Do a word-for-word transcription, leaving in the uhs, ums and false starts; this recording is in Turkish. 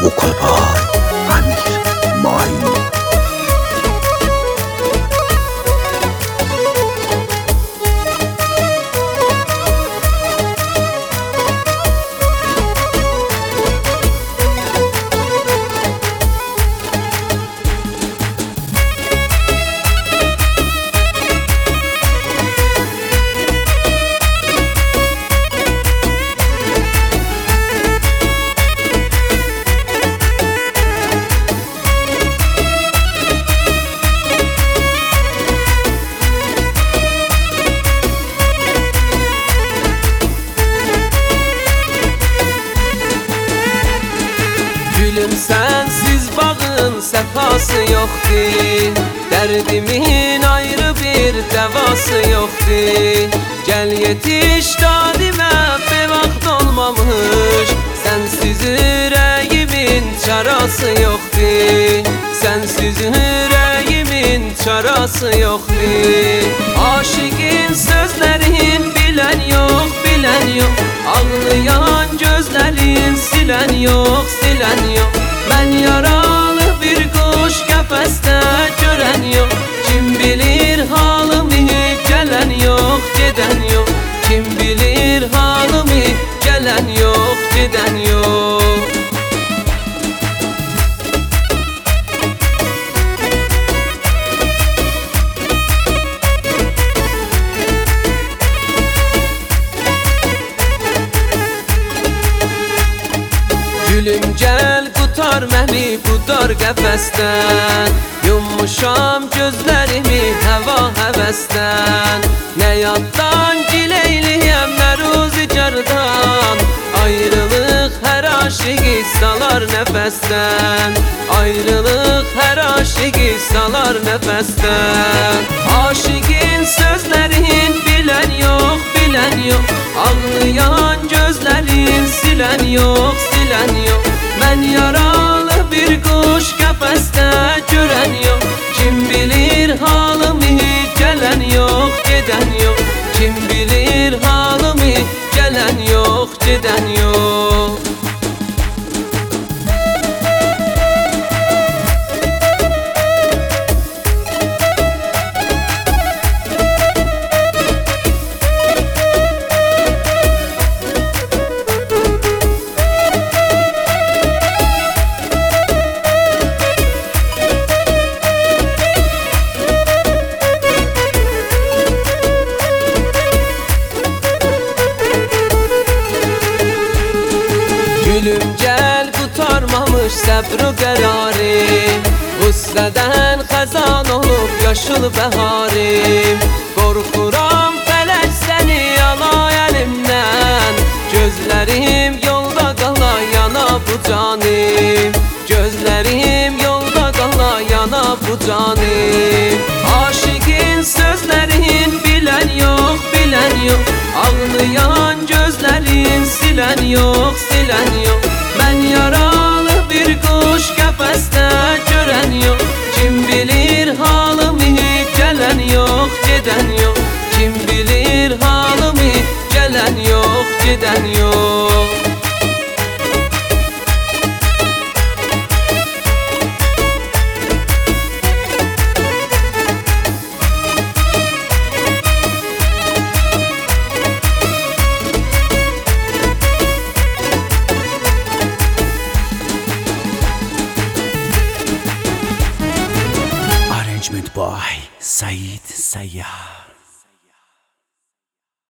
Vokalbar Amir Main. Gülüm sensiz bağın sefası yoktu, derdimin ayrı bir devası yoktu. Gel yetiş dadime bir vaxt olmamış, sensiz yüreğimin çarası yoktu. Sensiz yüreğimin çarası yoktu. Aşıkın sözlerin bilen yok, bilen yok. Ağlayan gözlerin silen yok, silen yok. Ben yaralı bir kuş kafeste gören yok. Kim bilir halımı, gelen yok, giden yok. Kim bilir halımı, gelen yok, giden yok. Gülüm gel kurtar məni bu dar qəfəsdən. Yummuşam gözlərimi həva həvəsdən. Nə yaddan gileyliyəm nə ruzigardan. Ayrılıq hər aşıqı salar nəfəsdən. Ayrılıq hər aşıqı salar nəfəsdən. Aşıqın sözlərin bilən yox, bilən yox. Ağlayan gözlərin silən yox, silən yox. Ben yaralı bir kuş kafeste gören yok. Kim bilir halımı, gelen yok, giden yok. Kim bilir halımı, gelen yok, giden yok. Gülüm gel kurtarmamış səbr-ı qərarim. Qüssədən xəzan olub yaşıl bəharim. Qorxuram fələk səni ala əlimdən. Gözlərim yolda qala yana bu canim. Gözlərim yolda qala yana bu canim. Aşıqın sözlərin bilən yox, bilən yox. Ağlayan gözlərin silən yox, silən yox. Ben yaralı bir kuş kafeste gören yok. Kim bilir halımı, gelen yok, giden yok. Kim bilir halımı, gelen yok, giden yok. Arrangement by Said Sayyah.